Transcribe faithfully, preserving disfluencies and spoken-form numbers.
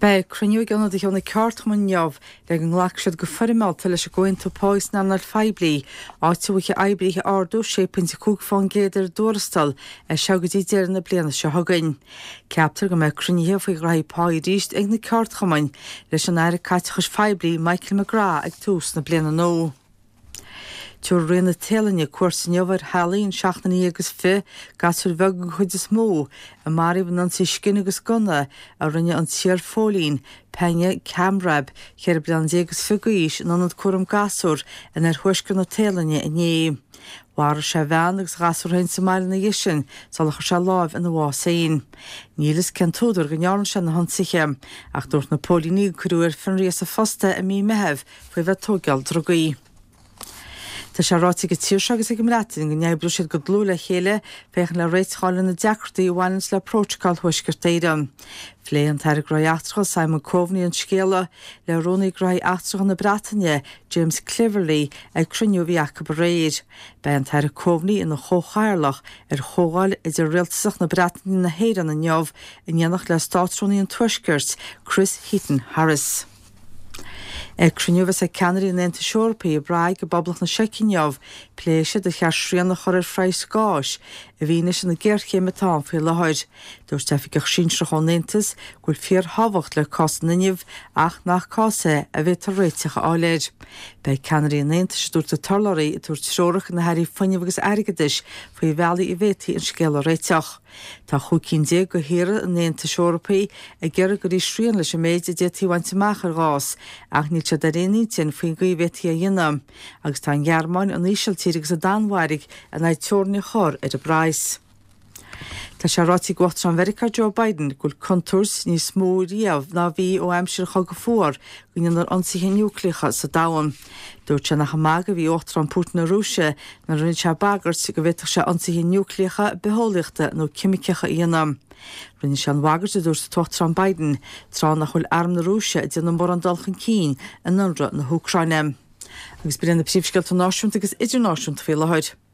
Bei cruniú gan de na ceart man neamh le an ghlaachsead go forimelta leis a goin tú páis na nar feblií áitiúcha eibrithe ardú sé pin sa cúg fáin géidir dúrastal a seagadí déir na bliana se hagain. Ceaptar go me cruniúhe faoi graí páí ríist ag na ceart chamain leis an air caitechas feblií Michael McGrath ag tús na bliana nó. Tuair rinne télanne cuasa neamhar halaíonn seachtaí agus fi gasúr bheg go chuid is mó a maríomh an sa scin agus gona a rinne an tíar fólín penne camrab cheir blian dégus figuís an anad cuam gasúr in ar thuiscin na télanne in é. War se bhean agus gasúr hain sa mail na dhisin sal chu se láimh in bhásaín. Nílas centúidir go nearn se na hansiche ach dúirt na pólíní cruúir fan rias a fosta a mí mehebh faoi bheith tógeal drogaí. Tá sé ráiti go tíir agus ag imrátain go neabbrú siad go glú le chéile féchan le réitsáil na deachtaí bhhailins le próteáil thuisgur éidir. Phléan tar gra achtrach Simon Coveney an scéala le rónaí gra achtrach na Bretagne James Cleverly ag cruniú bhí acha réir. Bei an tar Coveney in na chóchairlach ar chógáil idir rialtasach na Bretagne na héireann na neamh in dhéanach le stáitrónaí an tuisgurt Chris Heaton Harris. Ag cruniúhas a ceanirí in Enta Seorpaí a braig go boblach na seicinneamh pléise de chear srían na choir freis gáis a bhíine sin na ggéirchéime tá fé lehaid. Dúirt tefiigh sínsrach an Nentas ghfuil fíor habacht le cos naniamh ach nach cása a bheith tar réiteach áléid. Bei ceanirí in Nentas dúirt a tarlarí a dúirt seoirach na hairí fuineh agus aigeis faoi bhealaí i bhétaí an scéal réiteach. Tá chucín dé go hire in Enta Seorpaí a ggéir go dtí srían leis a méid a détíhaint machar gás ach ní se daréní tin faoin go bhétaí a dhéanam agus tá Gearmáin an ísiltíir agus a danmhairigh a ná teorna chór ar a brais. Tá sé rátaí gocht an Mherica Joe Biden gúil contúrs níos mó riamh ná bhí ó aimsir chu go fór go inar ansithe núcleacha sa dáhan. Dúirt se nach mága bhí óchttar an Putin na Rúise na rinne se bagart go bhhéach se ansithe núcleacha beholíochta nó cimicecha íanam. Rinne se an wagart a dúirt sa tochttar an Biden trá nach chuil arm na Rúise a déanam mór an dalchan cín in nunra na Húcraine. Agus bíonn na príomhsceilt náisiúnta agus idirnáisiúnta fé lehaid.